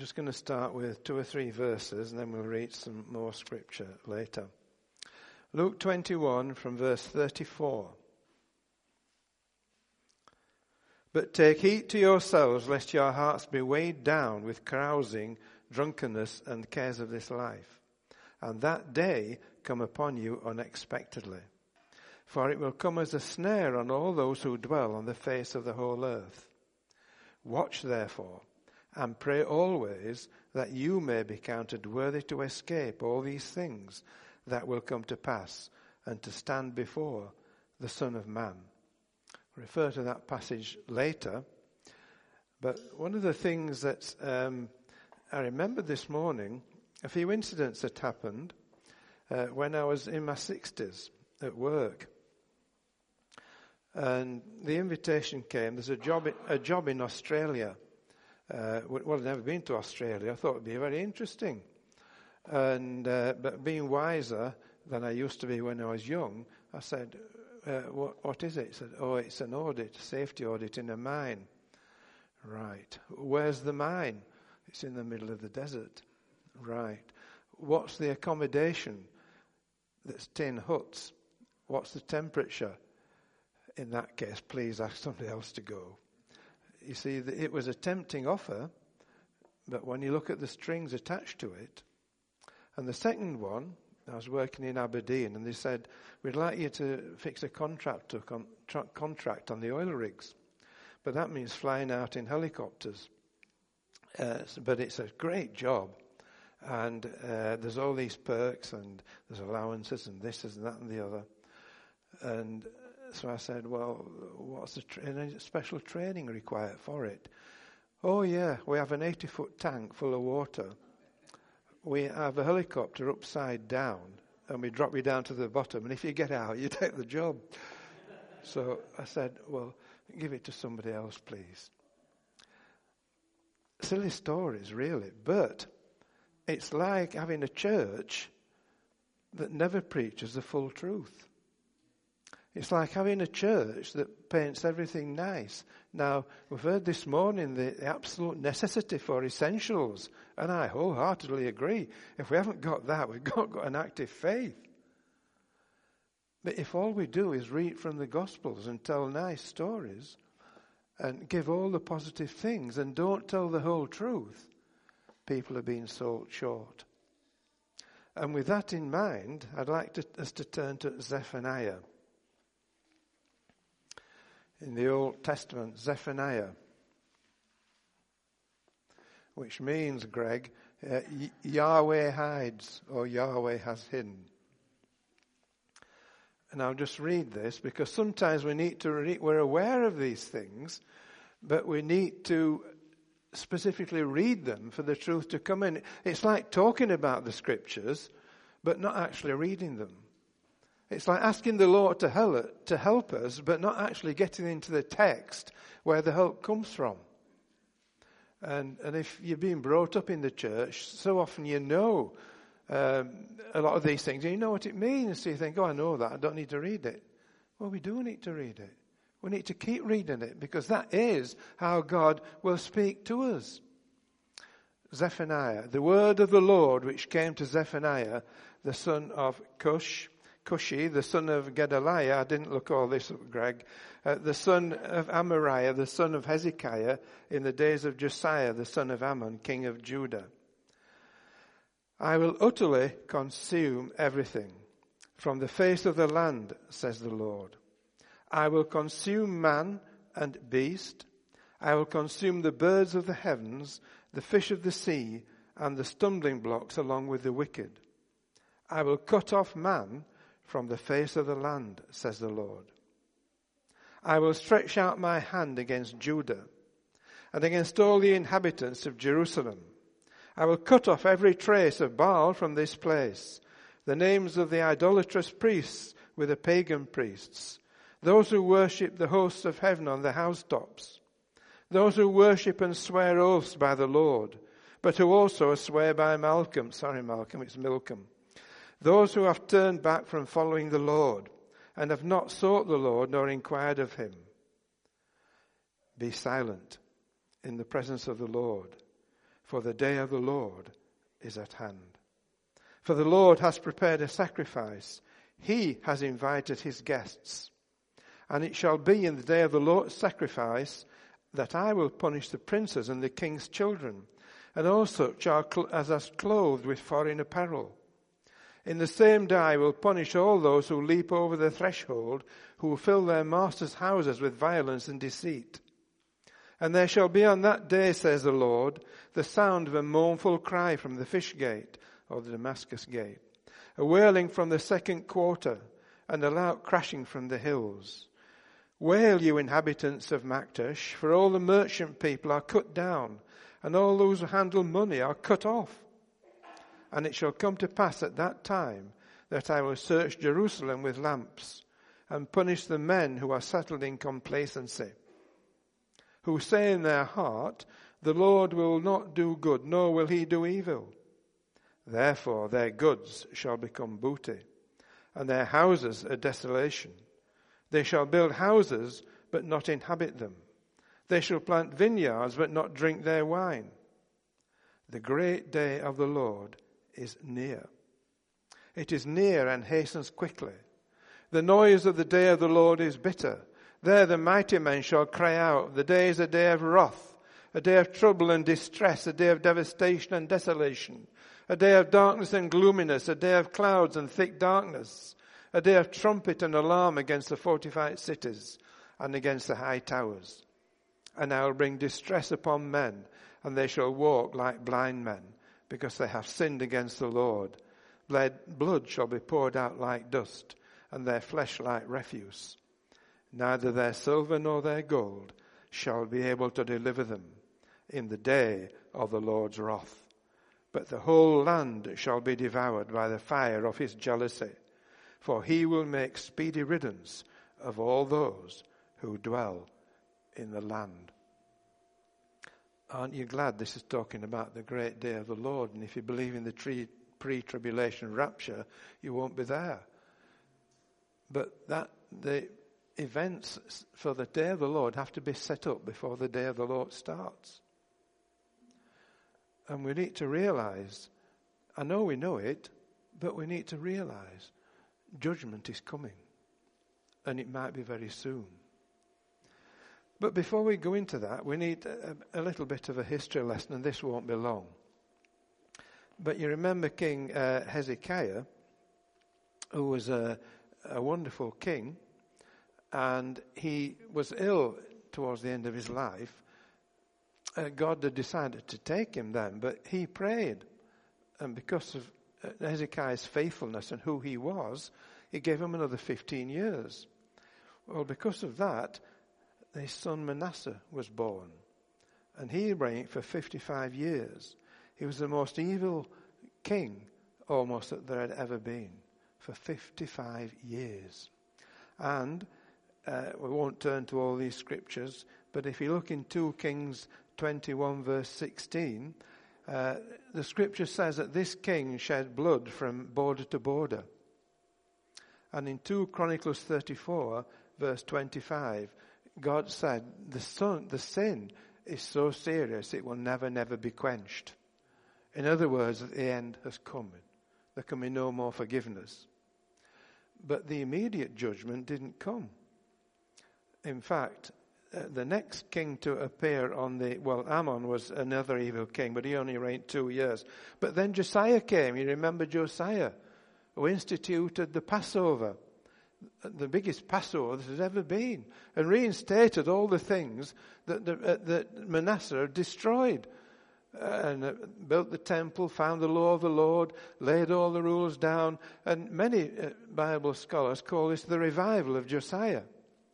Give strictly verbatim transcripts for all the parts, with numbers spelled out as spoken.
just going to start with two or three verses and then we'll read some more scripture later. Luke twenty-one from verse thirty-four. But take heed to yourselves, lest your hearts be weighed down with carousing, drunkenness, and cares of this life, and that day come upon you unexpectedly. For it will come as a snare on all those who dwell on the face of the whole earth. Watch therefore, and pray always that you may be counted worthy to escape all these things that will come to pass, and to stand before the Son of Man. I'll refer to that passage later. But one of the things that um, I remembered this morning, a few incidents that happened uh, when I was in my sixties at work. And the invitation came. There's a job, a job in Australia. Uh, well, I'd never been to Australia. I thought it'd be very interesting. And uh, but being wiser than I used to be when I was young, I said, uh, what, what is it? He said, oh, it's an audit, safety audit in a mine. Right. Where's the mine? It's in the middle of the desert. Right. What's the accommodation? That's tin huts. What's the temperature? In that case, please ask somebody else to go. You see, it was a tempting offer, but when you look at the strings attached to it, and the second one, I was working in Aberdeen, and they said, we'd like you to fix a contract, con- tra- contract on the oil rigs, but that means flying out in helicopters. Uh, but it's a great job, and uh, there's all these perks, and there's allowances, and this and that and the other. And so I said, well, what's the tra- any special training required for it? Oh, yeah, we have an eighty-foot tank full of water. We have a helicopter upside down, and we drop you down to the bottom, and if you get out, you take the job. So I said, well, give it to somebody else, please. Silly stories, really, but it's like having a church that never preaches the full truth. It's like having a church that paints everything nice. Now, we've heard this morning the, the absolute necessity for essentials, and I wholeheartedly agree. If we haven't got that, we've got, got an active faith. But if all we do is read from the Gospels and tell nice stories and give all the positive things and don't tell the whole truth, people are being sold short. And with that in mind, I'd like to, us to turn to Zephaniah. In the Old Testament, Zephaniah, which means, Greg, uh, Yahweh hides, or Yahweh has hidden. And I'll just read this, because sometimes we need to read, we're aware of these things, but we need to specifically read them for the truth to come in. It's like talking about the scriptures, but not actually reading them. It's like asking the Lord to help, to help us, but not actually getting into the text where the help comes from. And and if you've been brought up in the church, so often you know um, a lot of these things, and you know what it means. So you think, oh, I know that, I don't need to read it. Well, we do need to read it. We need to keep reading it, because that is how God will speak to us. Zephaniah, the word of the Lord which came to Zephaniah, the son of Cush, Cushi, the son of Gedaliah, I didn't look all this up, Greg, uh, the son of Amariah, the son of Hezekiah, in the days of Josiah, the son of Ammon, king of Judah. I will utterly consume everything from the face of the land, says the Lord. I will consume man and beast. I will consume the birds of the heavens, the fish of the sea, and the stumbling blocks along with the wicked. I will cut off man from the face of the land, says the Lord. I will stretch out my hand against Judah and against all the inhabitants of Jerusalem. I will cut off every trace of Baal from this place, the names of the idolatrous priests with the pagan priests, those who worship the hosts of heaven on the housetops, those who worship and swear oaths by the Lord, but who also swear by Malcolm. Sorry, Malcolm, it's Milcom. Those who have turned back from following the Lord and have not sought the Lord nor inquired of him. Be silent in the presence of the Lord, for the day of the Lord is at hand. For the Lord has prepared a sacrifice. He has invited his guests. And it shall be in the day of the Lord's sacrifice that I will punish the princes and the king's children, and all such as are clothed with foreign apparel. In the same day I will punish all those who leap over the threshold, who fill their masters' houses with violence and deceit. And there shall be on that day, says the Lord, the sound of a mournful cry from the fish gate, or the Damascus gate, a wailing from the second quarter, and a loud crashing from the hills. Wail, you inhabitants of Maktesh, for all the merchant people are cut down, and all those who handle money are cut off. And it shall come to pass at that time that I will search Jerusalem with lamps, and punish the men who are settled in complacency, who say in their heart, the Lord will not do good, nor will he do evil. Therefore their goods shall become booty, and their houses a desolation. They shall build houses, but not inhabit them. They shall plant vineyards, but not drink their wine. The great day of the Lord is near. It is near and hastens quickly. The noise of the day of the Lord is bitter. There the mighty men shall cry out. The day is a day of wrath, a day of trouble and distress, a day of devastation and desolation, a day of darkness and gloominess, a day of clouds and thick darkness, a day of trumpet and alarm against the fortified cities and against the high towers. And I will bring distress upon men, and they shall walk like blind men, because they have sinned against the Lord. Blood shall be poured out like dust, and their flesh like refuse. Neither their silver nor their gold shall be able to deliver them in the day of the Lord's wrath. But the whole land shall be devoured by the fire of his jealousy, for he will make speedy riddance of all those who dwell in the land. Aren't you glad this is talking about the great day of the Lord? And if you believe in the pre-tribulation rapture, you won't be there. But that the events for the day of the Lord have to be set up before the day of the Lord starts. And we need to realize, I know we know it, but we need to realize judgment is coming. And it might be very soon. But before we go into that, we need a, a little bit of a history lesson, and this won't be long. But you remember King uh, Hezekiah, who was a, a wonderful king, and he was ill towards the end of his life. Uh, God had decided to take him then, but he prayed. And because of uh, Hezekiah's faithfulness and who he was, he gave him another fifteen years. Well, because of that, his son Manasseh was born. And he reigned for fifty-five years. He was the most evil king almost that there had ever been for fifty-five years. And uh, we won't turn to all these scriptures, but if you look in two Kings twenty-one verse sixteen, uh, the scripture says that this king shed blood from border to border. And in two Chronicles thirty-four verse twenty-five, God said the son, the sin is so serious it will never, never be quenched. In other words, the end has come. There can be no more forgiveness. But the immediate judgment didn't come. In fact, uh, the next king to appear on the, well, Ammon was another evil king, but he only reigned two years. But then Josiah came. You remember Josiah, who instituted the Passover, the biggest Passover that has ever been, and reinstated all the things that, the, uh, that Manasseh had destroyed. Uh, and uh, built the temple, found the law of the Lord, laid all the rules down, and many uh, Bible scholars call this the revival of Josiah.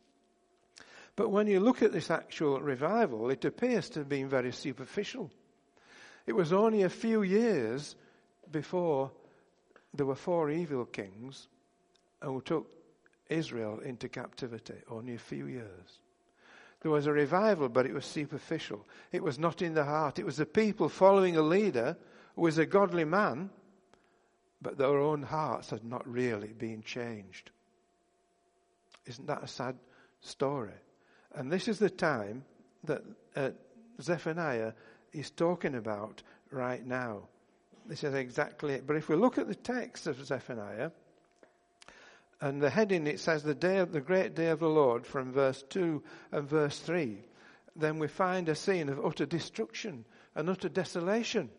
But when you look at this actual revival, it appears to have been very superficial. It was only a few years before there were four evil kings who took Israel into captivity, only a few years. There was a revival, but it was superficial. It was not in the heart. It was the people following a leader who was a godly man, but their own hearts had not really been changed. Isn't that a sad story? And this is the time that uh, Zephaniah is talking about right now. This is exactly it. But if we look at the text of Zephaniah, and the heading, it says the day of the great day of the Lord from verse two and verse three, then we find a scene of utter destruction and utter desolation.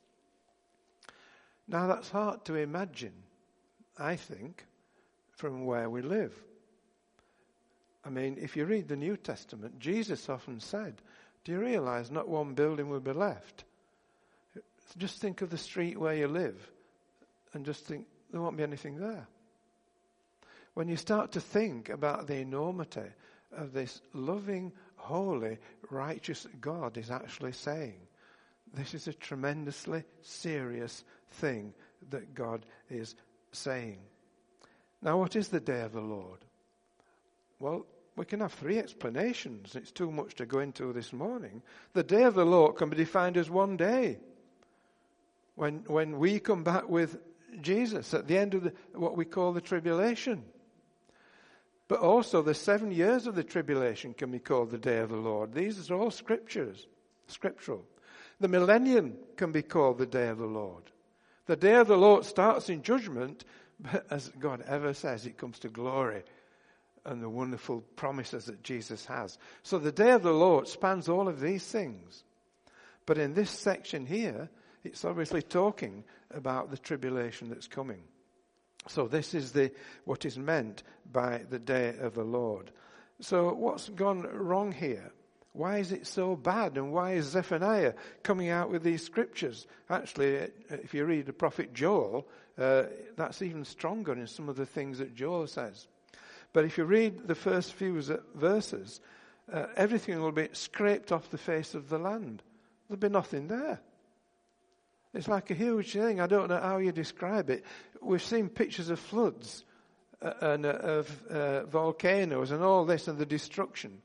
Now that's hard to imagine, I think, from where we live. I mean, if you read the New Testament, Jesus often said, do you realize not one building will be left? Just think of the street where you live and just think there won't be anything there. When you start to think about the enormity of this loving, holy, righteous God is actually saying, this is a tremendously serious thing that God is saying. Now, what is the day of the Lord? Well, we can have three explanations. It's too much to go into this morning. The day of the Lord can be defined as one day. When, when we come back with Jesus at the end of the, what we call the tribulation. But also the seven years of the tribulation can be called the day of the Lord. These are all scriptures, scriptural. The millennium can be called the day of the Lord. The day of the Lord starts in judgment, but as God ever says, it comes to glory and the wonderful promises that Jesus has. So the day of the Lord spans all of these things. But in this section here, it's obviously talking about the tribulation that's coming. So this is the what is meant by the day of the Lord. So what's gone wrong here? Why is it so bad? And why is Zephaniah coming out with these scriptures? Actually, if you read the prophet Joel, uh, that's even stronger in some of the things that Joel says. But if you read the first few verses, uh, everything will be scraped off the face of the land. There'll be nothing there. It's like a huge thing. I don't know how you describe it. We've seen pictures of floods uh, and uh, of uh, volcanoes and all this and the destruction.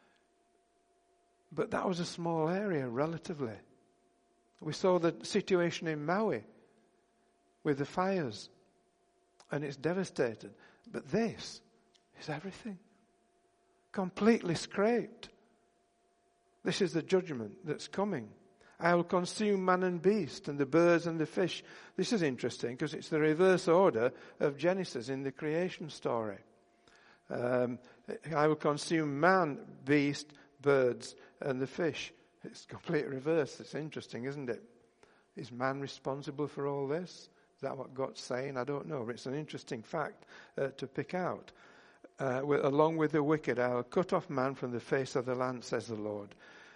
But that was a small area, relatively. We saw the situation in Maui with the fires, and it's devastated. But this is everything. Completely scraped. This is the judgment that's coming. I will consume man and beast and the birds and the fish. This is interesting because it's the reverse order of Genesis in the creation story. Um, I will consume man, beast, birds and the fish. It's complete reverse. It's interesting, isn't it? Is man responsible for all this? Is that what God's saying? I don't know. But it's an interesting fact uh, to pick out. Uh, with, along with the wicked, I will cut off man from the face of the land, says the Lord.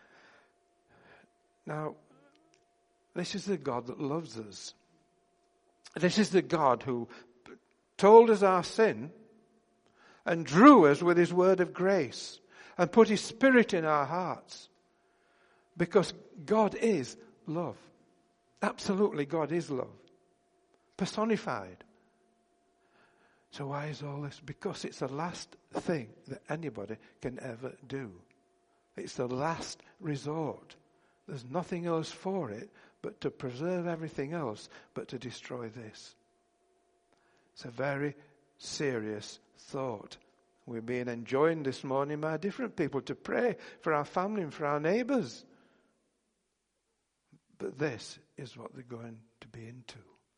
Now, this is the God that loves us. This is the God who told us our sin and drew us with his word of grace and put his spirit in our hearts. Because God is love. Absolutely, God is love. Personified. So why is all this? Because it's the last thing that anybody can ever do. It's the last resort. There's nothing else for it but to preserve everything else, but to destroy this. It's a very serious thought. We're being enjoined this morning by different people to pray for our family and for our neighbours. But this is what they're going to be into.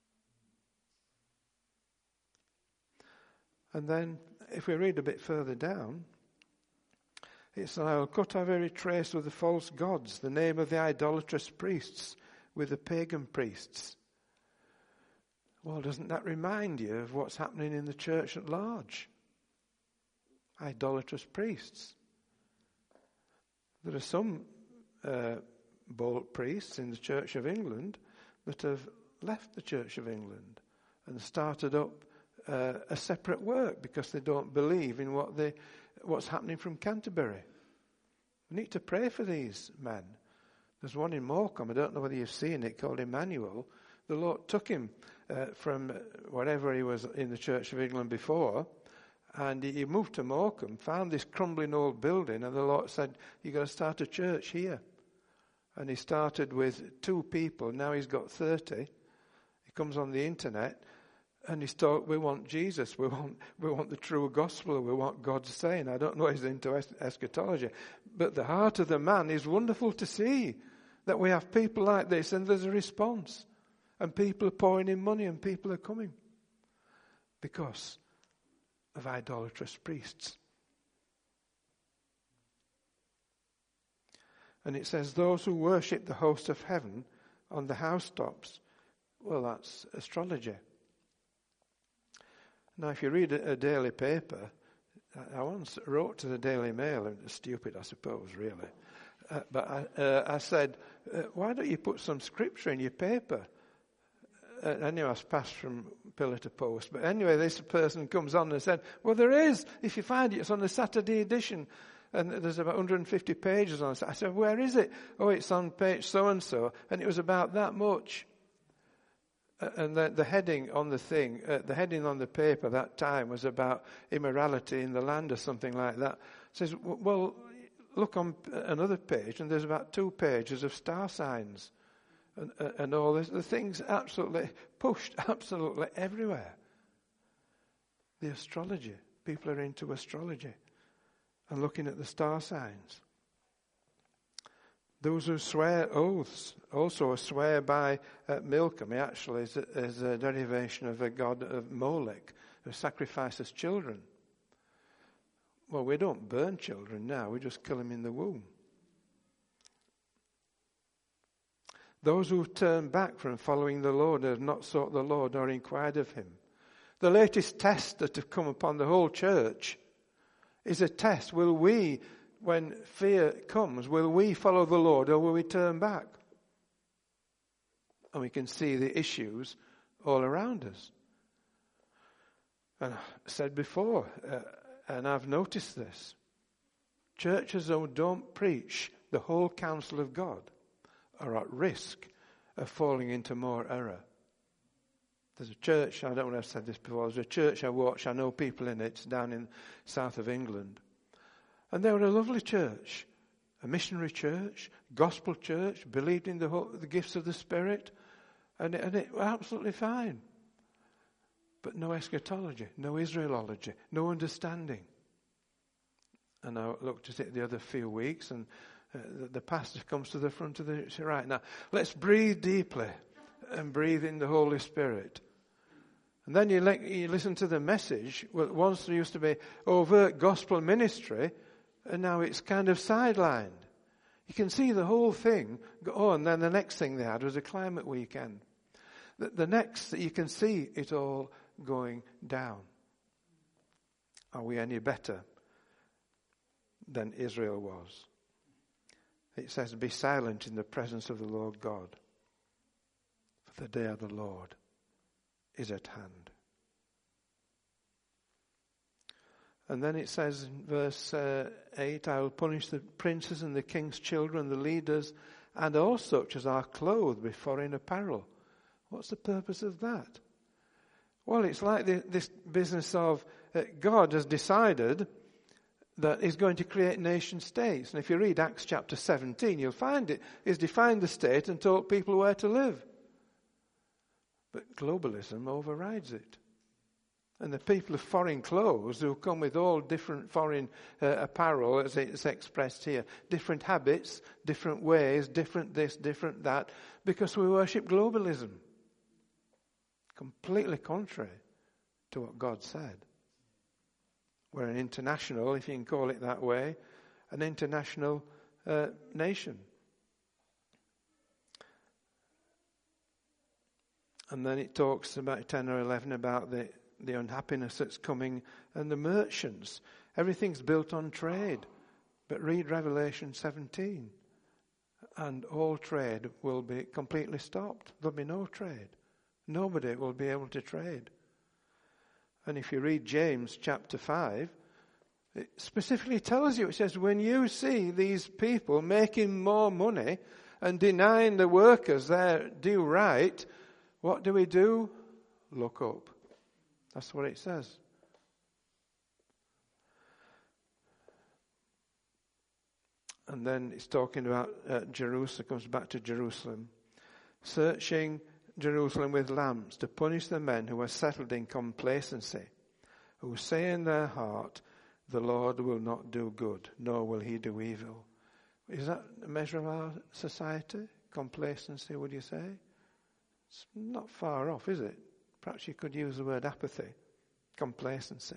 And then, if we read a bit further down, it says, I will cut off every trace of the false gods, the name of the idolatrous priests, with the pagan priests. Well, doesn't that remind you of what's happening in the church at large? Idolatrous priests. There are some uh, bold priests in the Church of England that have left the Church of England and started up uh, a separate work because they don't believe in what they what's happening from Canterbury. We need to pray for these men. There's one in Morecambe, I don't know whether you've seen it, called Emmanuel. The Lord took him uh, from wherever he was in the Church of England before, and he moved to Morecambe, found this crumbling old building, and the Lord said, you've got to start a church here. And he started with two people, now he's got thirty. He comes on the internet, and he's told, we want Jesus, we want we want the true gospel, we want God's saying. I don't know if he's into es- eschatology, but the heart of the man is wonderful to see. That we have people like this and there's a response. And people are pouring in money and people are coming. Because of idolatrous priests. And it says, those who worship the host of heaven on the housetops. Well, that's astrology. Now, if you read a, a daily paper, I once wrote to the Daily Mail, and it's stupid, I suppose, really. Uh, but I, uh, I said, uh, why don't you put some scripture in your paper? Uh, anyway, I was passed from pillar to post. But anyway, this person comes on and said, well, there is. If you find it, it's on the Saturday edition. And there's about one hundred fifty pages on it. I said, where is it? Oh, it's on page so-and-so. And it was about that much. Uh, and the, the heading on the thing, uh, the heading on the paper that time was about immorality in the land or something like that. It says, well, look on another page and there's about two pages of star signs. And, uh, and all this. The thing's absolutely pushed absolutely everywhere. The astrology. People are into astrology. And looking at the star signs. Those who swear oaths also swear by uh, Milcom. He actually is a, is a derivation of a god of Molech who sacrifices children. Well, we don't burn children now. We just kill them in the womb. Those who turn back from following the Lord and have not sought the Lord or inquired of him. The latest test that have come upon the whole church is a test. Will we, when fear comes, will we follow the Lord or will we turn back? And we can see the issues all around us. And I said before, uh, and I've noticed this, churches who don't preach the whole counsel of God are at risk of falling into more error. There's a church, I don't know if I've said this before, there's a church I watch, I know people in it, it's down in south of England. And they were a lovely church, a missionary church, gospel church, believed in the, whole, the gifts of the Spirit, and it, and it was absolutely fine. But no eschatology, no Israelology, no understanding. And I looked at it the other few weeks, and uh, the, the pastor comes to the front of the, said, right now, let's breathe deeply and breathe in the Holy Spirit. And then you, le- you listen to the message. Well, once there used to be overt gospel ministry, and now it's kind of sidelined. You can see the whole thing go on. And then the next thing they had was a climate weekend. The, the next, you can see it all going down. Are we any better than Israel was? It says, be silent in the presence of the Lord God. The day of the Lord is at hand. And then it says in verse uh, eight, I will punish the princes and the king's children, the leaders, and all such as are clothed with foreign apparel. What's the purpose of that? Well, it's like the, this business of uh, God has decided that he's going to create nation states. And if you read Acts chapter seventeen, you'll find it. He's defined the state and told people where to live. But globalism overrides it. And the people of foreign clothes who come with all different foreign uh, apparel, as it's expressed here, different habits, different ways, different this, different that, because we worship globalism. Completely contrary to what God said. We're an international, if you can call it that way, an international uh, nation. And then it talks about ten or eleven about the, the unhappiness that's coming and the merchants. Everything's built on trade. But read Revelation seventeen. And all trade will be completely stopped. There'll be no trade. Nobody will be able to trade. And if you read James chapter five, it specifically tells you, it says, when you see these people making more money and denying the workers their due right, what do we do? Look up. That's what it says. And then it's talking about uh, Jerusalem, comes back to Jerusalem. Searching Jerusalem with lamps to punish the men who are settled in complacency, who say in their heart, the Lord will not do good, nor will he do evil. Is that a measure of our society? Complacency, would you say? It's not far off, is it? Perhaps you could use the word apathy. Complacency.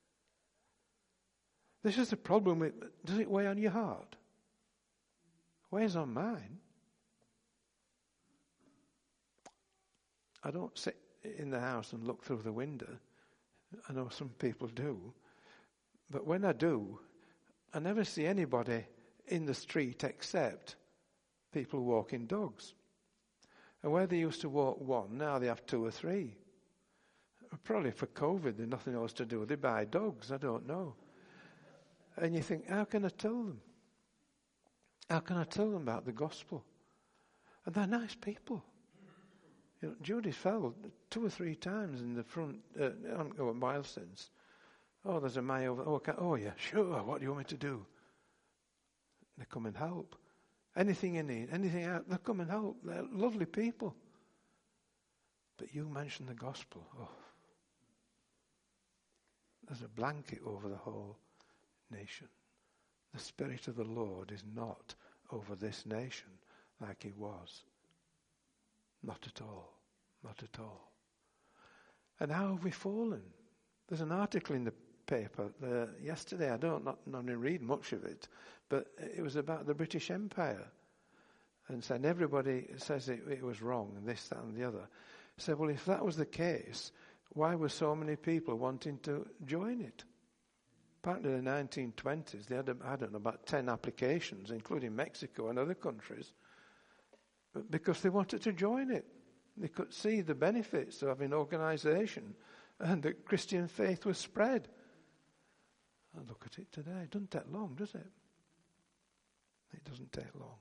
This is the problem with, does it weigh on your heart? It weighs on mine. I don't sit in the house and look through the window. I know some people do. But when I do, I never see anybody in the street except people walking dogs. And where they used to walk one, now they have two or three. Probably for COVID, there's nothing else to do. They buy dogs, I don't know. And you think, how can I tell them? How can I tell them about the gospel? And they're nice people. You know, Judy fell two or three times in the front, uh, oh, a while since. Oh, there's a May over. Oh, can, oh, yeah, sure. What do you want me to do? They come and help. Anything you need, anything out, they'll come and help. They're lovely people. But you mention the gospel. Oh, there's a blanket over the whole nation. The Spirit of the Lord is not over this nation like he was. Not at all. Not at all. And how have we fallen? There's an article in the paper uh, yesterday. I don't not, not read much of it, but it was about the British Empire. And said everybody says it, it was wrong and this, that and the other. I said, well, if that was the case, why were so many people wanting to join it? Apparently in the nineteen twenties, they had, I don't know, about ten applications, including Mexico and other countries, because they wanted to join it. They could see the benefits of having organisation and that Christian faith was spread. And look at it today. It doesn't take long, does it? It doesn't take long.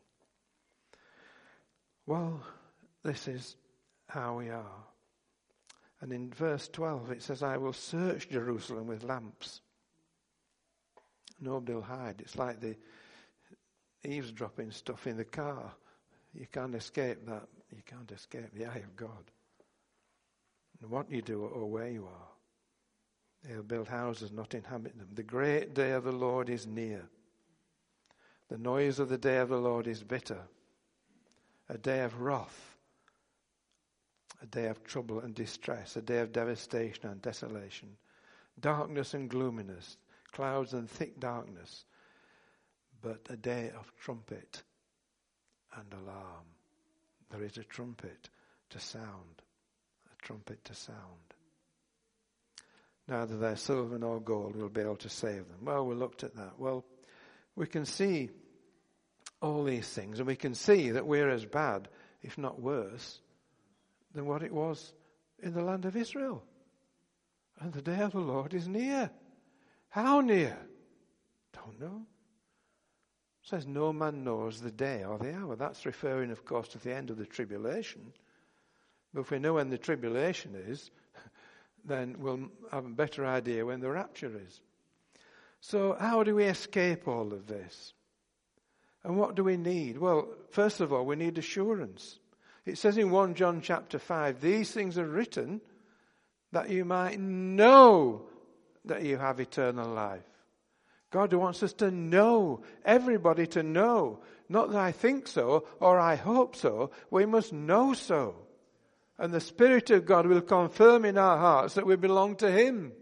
Well, this is how we are. And in verse twelve it says, I will search Jerusalem with lamps. Nobody will hide. It's like the eavesdropping stuff in the car. You can't escape that. You can't escape the eye of God. And what you do or where you are. They'll build houses, not inhabit them. The great day of the Lord is near. The noise of the day of the Lord is bitter. A day of wrath. A day of trouble and distress. A day of devastation and desolation. Darkness and gloominess. Clouds and thick darkness. But a day of trumpet and alarm. There is a trumpet to sound. A trumpet to sound. Neither their silver nor gold will be able to save them. Well, we looked at that. Well, we can see all these things, and we can see that we're as bad, if not worse, than what it was in the land of Israel. And the day of the Lord is near. How near? Don't know. It says no man knows the day or the hour. That's referring, of course, to the end of the tribulation. But if we know when the tribulation is, then we'll have a better idea when the rapture is. So how do we escape all of this? And what do we need? Well, first of all, we need assurance. It says in First John chapter five, these things are written that you might know that you have eternal life. God wants us to know, everybody to know. Not that I think so or I hope so. We must know so. And the Spirit of God will confirm in our hearts that we belong to Him.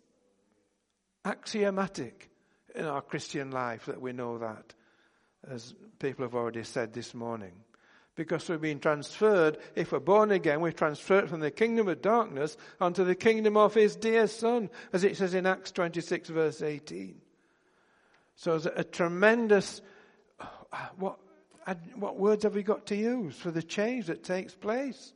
Axiomatic in our Christian life that we know that, as people have already said this morning. Because we've been transferred, if we're born again, we're transferred from the kingdom of darkness onto the kingdom of His dear Son, as it says in Acts twenty-six verse eighteen. So there's a tremendous, what, what words have we got to use for the change that takes place?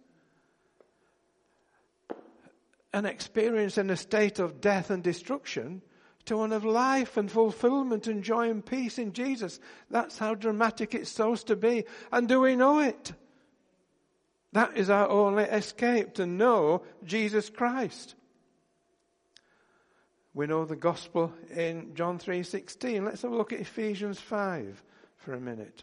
An experience in a state of death and destruction to one of life and fulfillment and joy and peace in Jesus. That's how dramatic it's supposed to be. And do we know it? That is our only escape, to know Jesus Christ. We know the gospel in John three sixteen. Let's have a look at Ephesians five for a minute.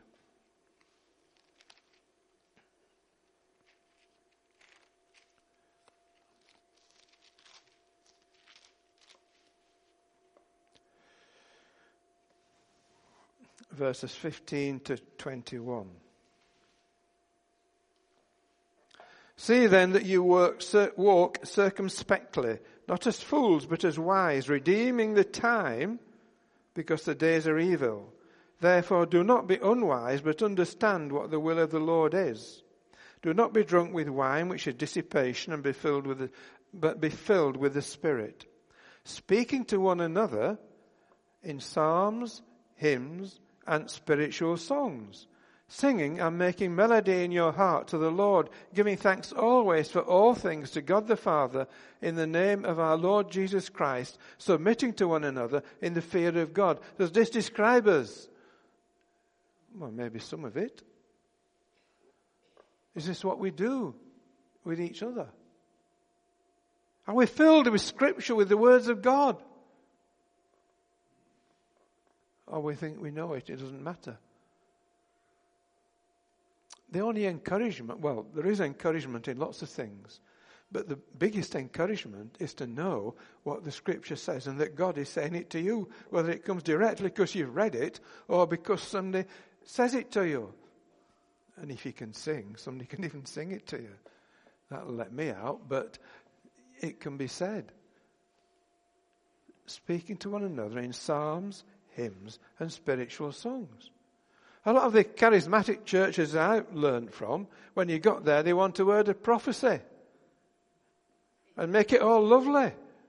Verses fifteen to twenty-one. See then that you work, walk circumspectly, not as fools, but as wise, redeeming the time, because the days are evil. Therefore do not be unwise, but understand what the will of the Lord is. Do not be drunk with wine, which is dissipation, and be filled with the, but be filled with the Spirit, speaking to one another in psalms, hymns, and spiritual songs, singing and making melody in your heart to the Lord, giving thanks always for all things to God the Father in the name of our Lord Jesus Christ, submitting to one another in the fear of God. Does this describe us? Well, maybe some of it. Is this what we do with each other? Are we filled with Scripture, with the words of God? Or we think we know it, it doesn't matter. The only encouragement, well, there is encouragement in lots of things, but the biggest encouragement is to know what the Scripture says and that God is saying it to you, whether it comes directly because you've read it or because somebody says it to you. And if you can sing, somebody can even sing it to you. That'll let me out, but it can be said. Speaking to one another in psalms, hymns, and spiritual songs. A lot of the charismatic churches I've learned from, when you got there, they want a word of prophecy and make it all lovely.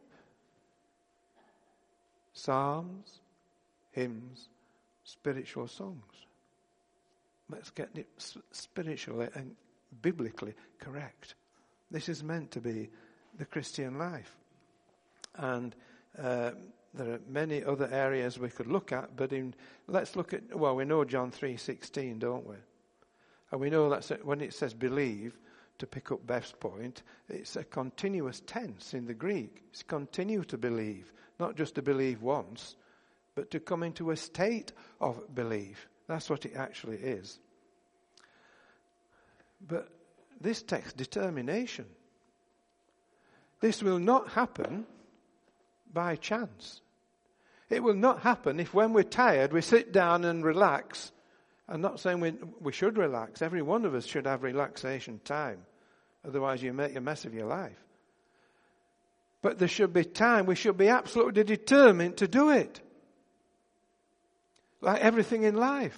Psalms, hymns, spiritual songs. Let's get it spiritually and biblically correct. This is meant to be the Christian life. And uh, there are many other areas we could look at, but in, let's look at, well, we know John three sixteen, don't we? And we know that when it says believe, to pick up Beth's point, it's a continuous tense in the Greek. It's continue to believe, not just to believe once, but to come into a state of belief. That's what it actually is. But this takes determination. This will not happen by chance. It will not happen if when we're tired we sit down and relax. I'm not saying we, we should relax. Every one of us should have relaxation time. Otherwise you make a mess of your life. But there should be time. We should be absolutely determined to do it. Like everything in life.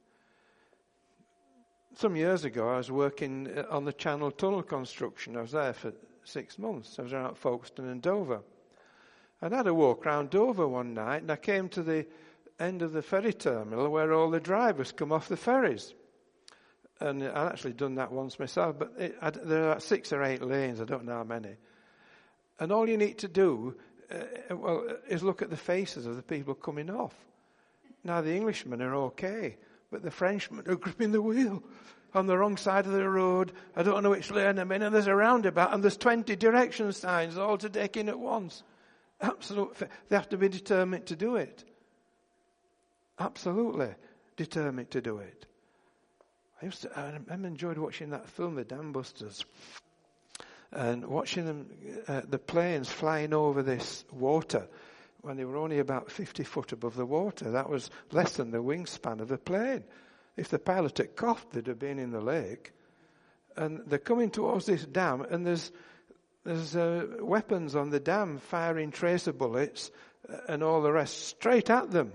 Some years ago I was working on the Channel Tunnel construction. I was there for six months. I was around Folkestone and Dover. And I had a walk around Dover one night, and I came to the end of the ferry terminal where all the drivers come off the ferries. And I'd actually done that once myself, but it, I, there are six or eight lanes, I don't know how many. And all you need to do uh, well, is look at the faces of the people coming off. Now the Englishmen are okay, but the Frenchmen are gripping the wheel on the wrong side of the road. I don't know which lane I'm in, and there's a roundabout, and there's twenty direction signs all to take in at once. Absolutely. They have to be determined to do it. Absolutely determined to do it. I used to, I, I enjoyed watching that film, The Dam Busters, and watching them, uh, the planes flying over this water when they were only about fifty foot above the water. That was less than the wingspan of the plane. If the pilot had coughed, they'd have been in the lake. And they're coming towards this dam, and there's There's uh, weapons on the dam firing tracer bullets uh, and all the rest straight at them.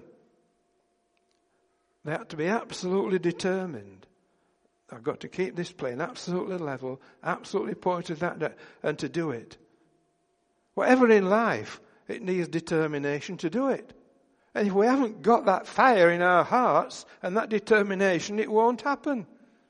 They had to be absolutely determined. I've got to keep this plane absolutely level, absolutely pointed that way, and to do it. Whatever in life, it needs determination to do it. And if we haven't got that fire in our hearts and that determination, it won't happen.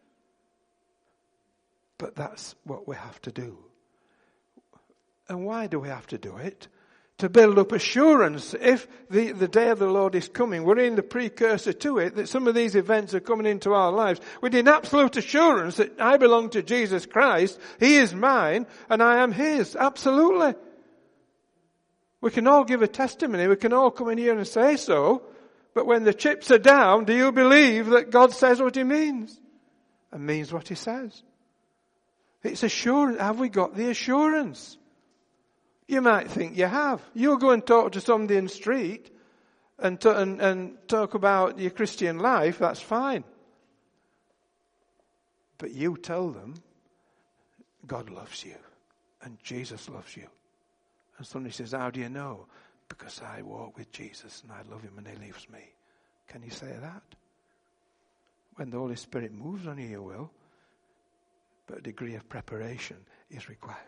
But that's what we have to do. And why do we have to do it? To build up assurance. If the, the day of the Lord is coming, we're in the precursor to it, that some of these events are coming into our lives. We need absolute assurance that I belong to Jesus Christ, He is mine, and I am His. Absolutely. We can all give a testimony, we can all come in here and say so, but when the chips are down, do you believe that God says what He means? And means what He says? It's assurance. Have we got the assurance? You might think you have. You'll go and talk to somebody in the street and, to, and, and talk about your Christian life, that's fine. But you tell them, God loves you and Jesus loves you. And somebody says, how do you know? Because I walk with Jesus and I love him and he loves me. Can you say that? When the Holy Spirit moves on you, you will. But a degree of preparation is required.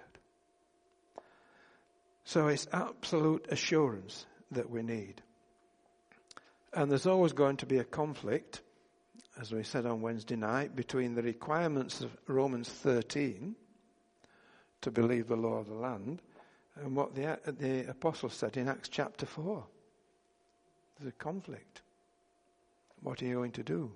So it's absolute assurance that we need. And there's always going to be a conflict, as we said on Wednesday night, between the requirements of Romans thirteen to believe the law of the land and what the, the apostle said in Acts chapter four. There's a conflict. What are you going to do?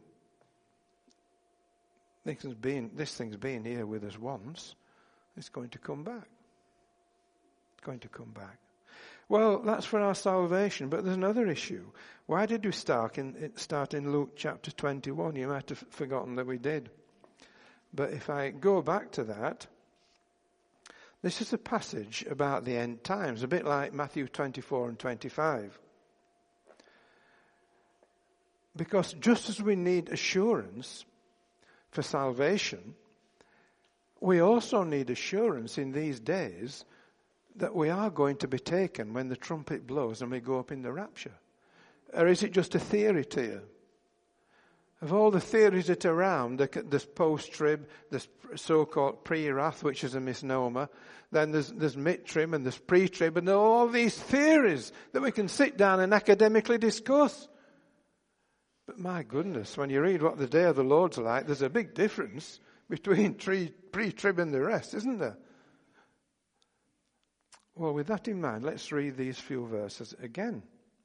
This thing's been, this thing's been here with us once. It's going to come back. It's going to come back. Well, that's for our salvation, but there's another issue. Why did we start in, start in Luke chapter twenty-one? You might have forgotten that we did. But if I go back to that, this is a passage about the end times, a bit like Matthew twenty-four and twenty-five. Because just as we need assurance for salvation, we also need assurance in these days that we are going to be taken when the trumpet blows and we go up in the rapture. Or is it just a theory to you? Of all the theories that are around, there's post-trib, there's so-called pre-wrath, which is a misnomer. Then there's, there's mid-trib and there's pre-trib, and all these theories that we can sit down and academically discuss. But my goodness, when you read what the day of the Lord's like, there's a big difference between pre-trib and the rest, isn't there? Well, with that in mind, let's read these few verses again.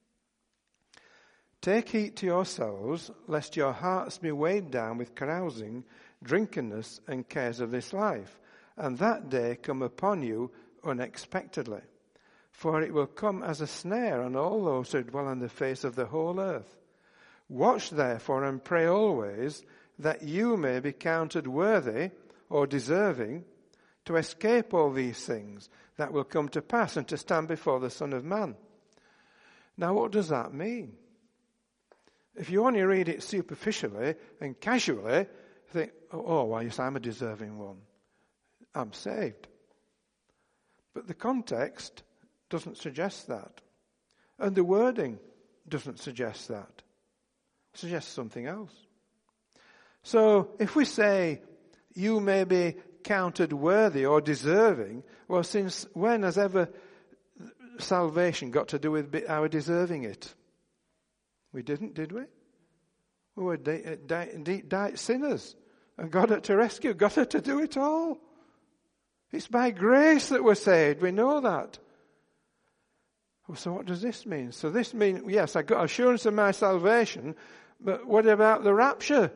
Take heed to yourselves, lest your hearts be weighed down with carousing, drunkenness, and cares of this life, and that day come upon you unexpectedly. For it will come as a snare on all those who dwell on the face of the whole earth. Watch therefore and pray always, that you may be counted worthy or deserving to escape all these things that will come to pass and to stand before the Son of Man. Now, what does that mean? If you only read it superficially and casually, think, oh, well, yes, I'm a deserving one. I'm saved. But the context doesn't suggest that. And the wording doesn't suggest that. It suggests something else. So, if we say, you may be counted worthy or deserving, well, since when has ever salvation got to do with our deserving it? We didn't, did we? We were deep di- di- sinners, and God had to rescue, God had to do it all. It's by grace that we're saved, we know that. Well, so what does this mean? So this means, yes, I got assurance of my salvation, but what about the rapture?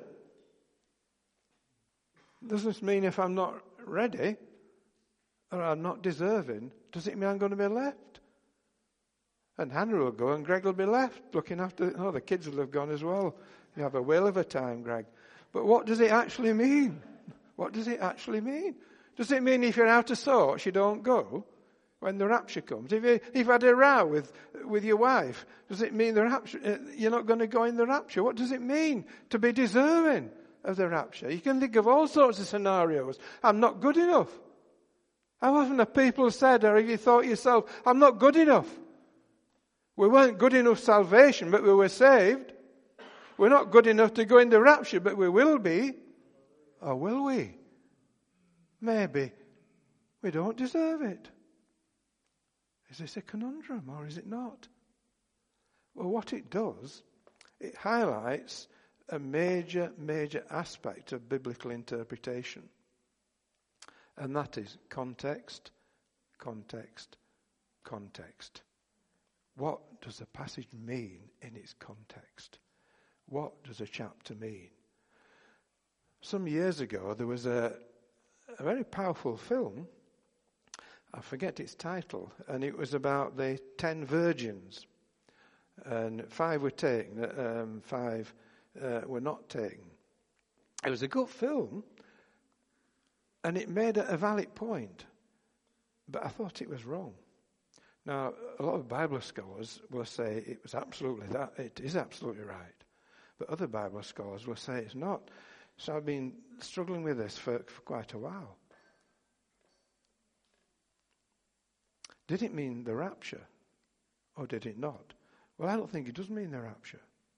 Does this mean if I'm not ready or I'm not deserving, does it mean I'm going to be left? And Hannah will go and Greg will be left looking after, oh, the kids will have gone as well. You have a whale of a time, Greg. But what does it actually mean? What does it actually mean? Does it mean if you're out of sorts, you don't go when the rapture comes? If, you, if you've had a row with, with your wife, does it mean the rapture, you're not going to go in the rapture? What does it mean to be deserving of the rapture? You can think of all sorts of scenarios. I'm not good enough. How often have people said, or have you thought yourself, I'm not good enough? We weren't good enough salvation, but we were saved. We're not good enough to go in the rapture, but we will be. Or will we? Maybe we don't deserve it. Is this a conundrum or is it not? Well, what it does, it highlights a major, major aspect of biblical interpretation. And that is context, context, context. What does a passage mean in its context? What does a chapter mean? Some years ago, there was a, a very powerful film. I forget its title, and it was about the ten virgins. And five were taken, um, five uh, were not taken. It was a good film, and it made a, a valid point, but I thought it was wrong. Now, a lot of Bible scholars will say it was absolutely that, it is absolutely right. But other Bible scholars will say it's not. So I've been struggling with this for, for quite a while. Did it mean the rapture? Or did it not? Well, I don't think it does mean the rapture.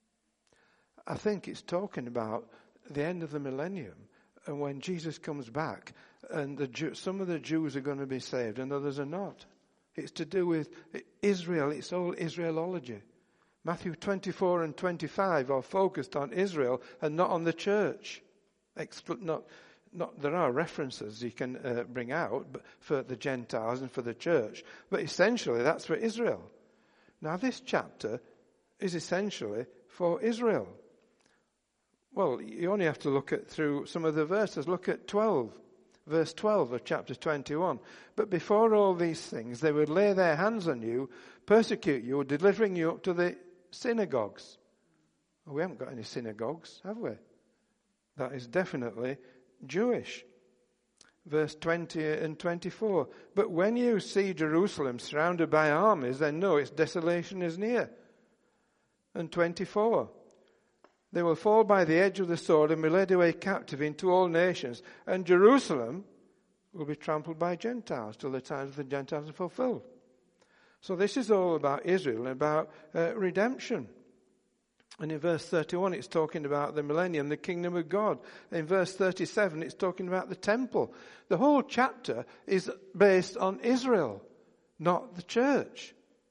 I think it's talking about the end of the millennium and when Jesus comes back and the Jew, some of the Jews are going to be saved and others are not. It's to do with Israel. It's all Israelology. Matthew twenty-four and twenty-five are focused on Israel and not on the church. Expl- not, not, there are references you can uh, bring out but for the Gentiles and for the church. But essentially that's for Israel. Now this chapter is essentially for Israel. Well, you only have to look at through some of the verses. Look at twelve. Verse twelve of chapter twenty-one. But before all these things, they would lay their hands on you, persecute you, delivering you up to the synagogues. Well, we haven't got any synagogues, have we? That is definitely Jewish. Verse twenty and twenty-four. But when you see Jerusalem surrounded by armies, then know its desolation is near. And twenty-four. They will fall by the edge of the sword and be led away captive into all nations. And Jerusalem will be trampled by Gentiles till the times of the Gentiles are fulfilled. So this is all about Israel and about uh, redemption. And in verse thirty-one, it's talking about the millennium, the kingdom of God. In verse thirty-seven, it's talking about the temple. The whole chapter is based on Israel, not the church.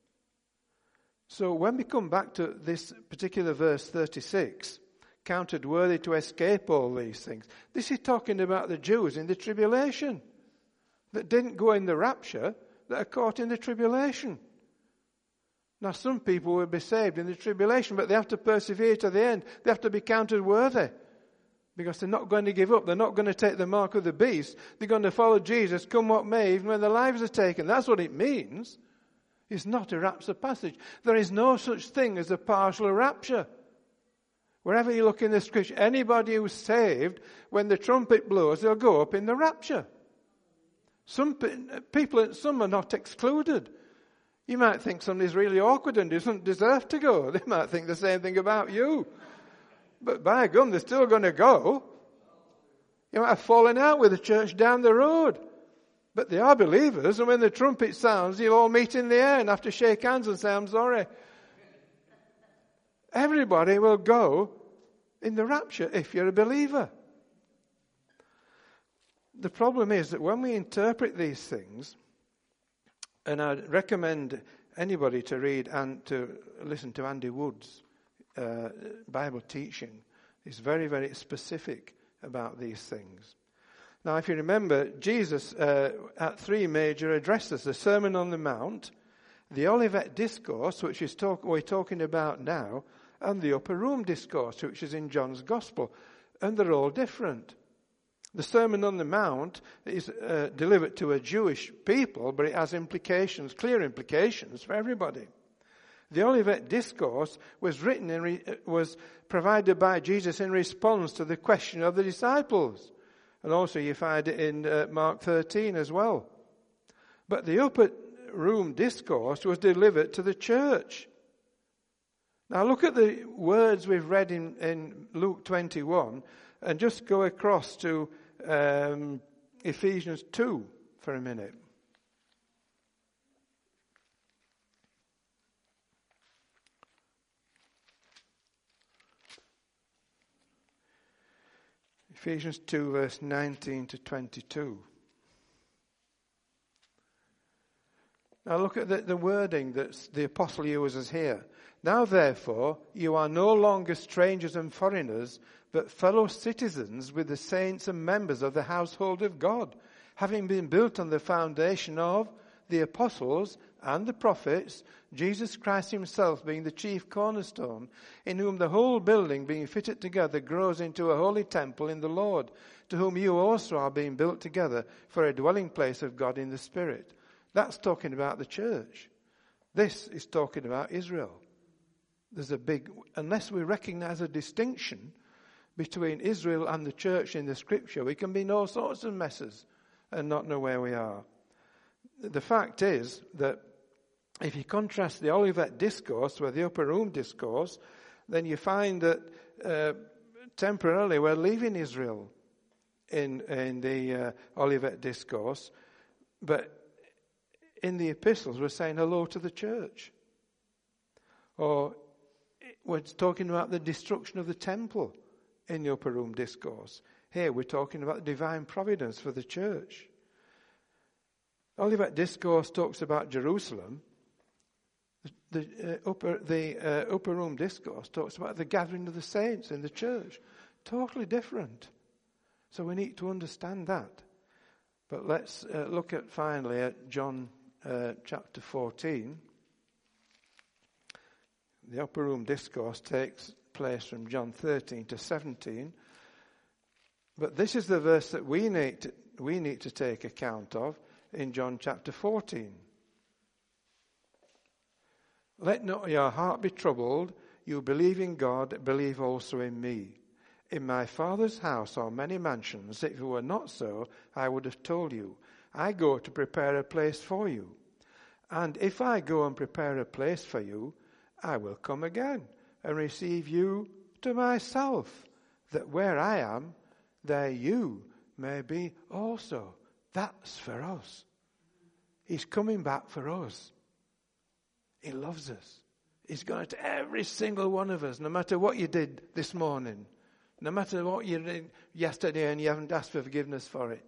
So when we come back to this particular verse thirty-six, counted worthy to escape all these things, this is talking about the Jews in the tribulation that didn't go in the rapture, that are caught in the tribulation. Now some people will be saved in the tribulation, but they have to persevere to the end. They have to be counted worthy because they're not going to give up. They're not going to take the mark of the beast. They're going to follow Jesus, come what may, even when their lives are taken. That's what it means. It's not a rapture passage. There is no such thing as a partial rapture. Wherever you look in the scripture, anybody who's saved, when the trumpet blows, they'll go up in the rapture. Some people, some are not excluded. You might think somebody's really awkward and doesn't deserve to go. They might think the same thing about you. But by gum, they're still going to go. You might have fallen out with the church down the road. But they are believers, and when the trumpet sounds, you'll all meet in the air and have to shake hands and say, I'm sorry. Everybody will go in the rapture if you're a believer. The problem is that when we interpret these things, and I recommend anybody to read and to listen to Andy Wood's uh, Bible teaching. He's very, very specific about these things. Now, if you remember, Jesus uh, at three major addresses, the Sermon on the Mount, the Olivet Discourse, which is talk, we're talking about now, and the Upper Room Discourse, which is in John's Gospel. And they're all different. The Sermon on the Mount is uh, delivered to a Jewish people, but it has implications, clear implications for everybody. The Olivet Discourse was written and re- was provided by Jesus in response to the question of the disciples. And also you find it in uh, Mark thirteen as well. But the Upper Room Discourse was delivered to the church. Now look at the words we've read in, in Luke twenty-one and just go across to um, Ephesians two for a minute. Ephesians two, verse nineteen to twenty-two. Now look at the, the wording that the apostle uses here. Now therefore, you are no longer strangers and foreigners, but fellow citizens with the saints and members of the household of God, having been built on the foundation of the apostles and the prophets, Jesus Christ himself being the chief cornerstone, in whom the whole building being fitted together grows into a holy temple in the Lord, to whom you also are being built together for a dwelling place of God in the Spirit. That's talking about the church. This is talking about Israel. There's a big, unless we recognize a distinction between Israel and the church in the scripture, we can be in all sorts of messes and not know where we are. The fact is that if you contrast the Olivet Discourse with the Upper Room Discourse, then you find that uh, temporarily we're leaving Israel in, in the uh, Olivet Discourse, but in the epistles, we're saying hello to the church. Or we're talking about the destruction of the temple in the upper room discourse. Here we're talking about divine providence for the church. Olivet Discourse talks about Jerusalem. The, uh, upper, the uh, upper room discourse talks about the gathering of the saints in the church. Totally different. So we need to understand that. But let's uh, look at finally at John uh, chapter fourteen. The upper room discourse takes place from John thirteen to seventeen. But this is the verse that we need to, we need to take account of in John chapter fourteen. Let not your heart be troubled. You believe in God, believe also in me. In my Father's house are many mansions. If it were not so, I would have told you. I go to prepare a place for you. And if I go and prepare a place for you, I will come again and receive you to myself, that where I am, there you may be also. That's for us. He's coming back for us. He loves us. He's going to every single one of us, no matter what you did this morning, no matter what you did yesterday and you haven't asked for forgiveness for it.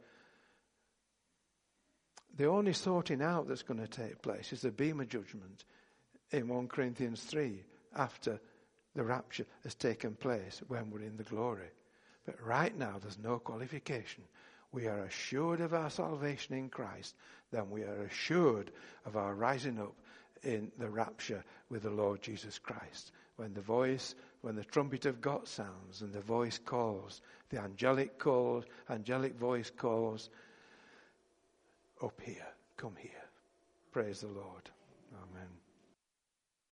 The only sorting out that's going to take place is the Bema judgment in First Corinthians three after the rapture has taken place when we're in the glory. But right now there's no qualification. We are assured of our salvation in Christ. Then we are assured of our rising up in the rapture with the Lord Jesus Christ. When the voice, when the trumpet of God sounds and the voice calls, the angelic call, angelic voice calls, up here, come here. Praise the Lord. Amen.